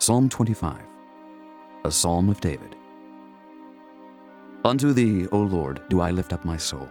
Psalm 25, a psalm of David. Unto thee, O Lord, do I lift up my soul.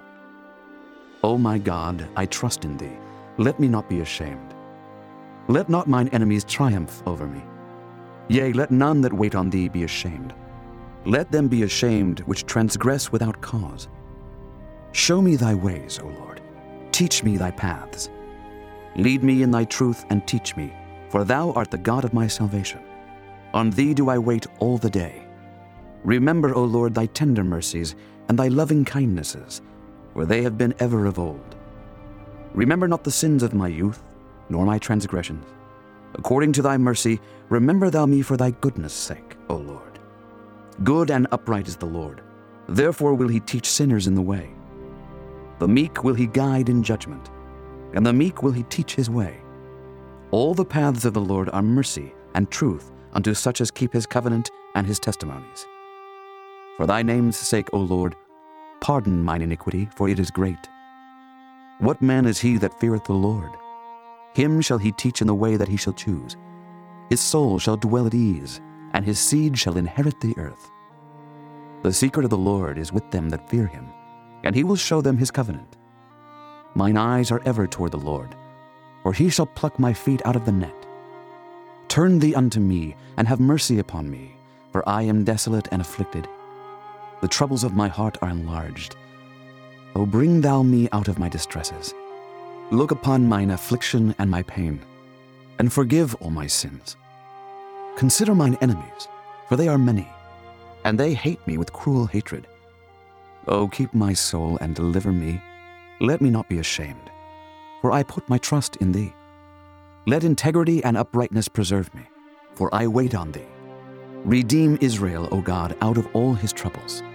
O my God, I trust in thee. Let me not be ashamed. Let not mine enemies triumph over me. Yea, let none that wait on thee be ashamed. Let them be ashamed which transgress without cause. Show me thy ways, O Lord. Teach me thy paths. Lead me in thy truth and teach me, for thou art the God of my salvation. On thee do I wait all the day. Remember, O Lord, thy tender mercies and thy loving kindnesses, for they have been ever of old. Remember not the sins of my youth, nor my transgressions. According to thy mercy, remember thou me for thy goodness' sake, O Lord. Good and upright is the Lord. Therefore will he teach sinners in the way. The meek will he guide in judgment, and the meek will he teach his way. All the paths of the Lord are mercy and truth unto such as keep his covenant and his testimonies. For thy name's sake, O Lord, pardon mine iniquity, for it is great. What man is he that feareth the Lord? Him shall he teach in the way that he shall choose. His soul shall dwell at ease, and his seed shall inherit the earth. The secret of the Lord is with them that fear him, and he will show them his covenant. Mine eyes are ever toward the Lord, for he shall pluck my feet out of the net. Turn thee unto me, and have mercy upon me, for I am desolate and afflicted. The troubles of my heart are enlarged. O bring thou me out of my distresses. Look upon mine affliction and my pain, and forgive all my sins. Consider mine enemies, for they are many, and they hate me with cruel hatred. O keep my soul and deliver me. Let me not be ashamed, for I put my trust in thee. Let integrity and uprightness preserve me, for I wait on thee. Redeem Israel, O God, out of all his troubles.